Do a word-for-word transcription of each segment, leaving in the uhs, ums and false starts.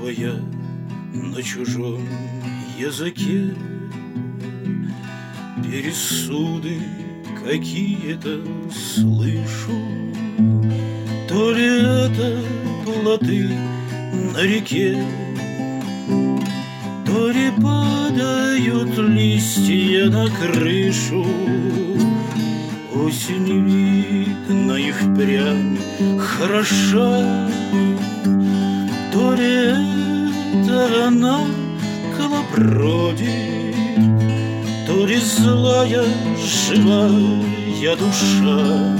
я на чужом языке пересуды какие-то слышу. То ли это плоты на реке, то ли падают листья на крышу. Осень, видно, и впрямь хороша, то ли это она колобродит, то ли злая живая душа.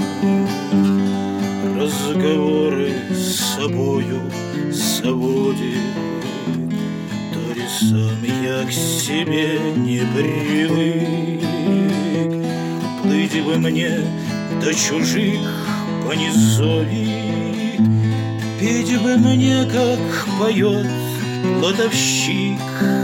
Разговоры с собою сводит, то ли сам я к себе не привык. Плыть бы мне до чужих по низови, петь бы мне, как поет плотовщик.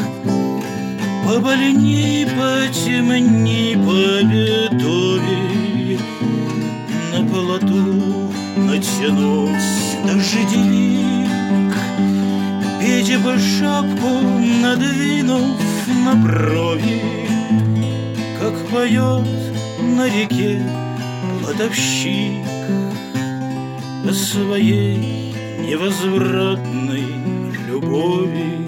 Побольней, потемней, по бедове на плоту натянуть дождевик. Петь бы шапку, надвинув на брови, как поет на реке плотовщик о своей невозвратной любови.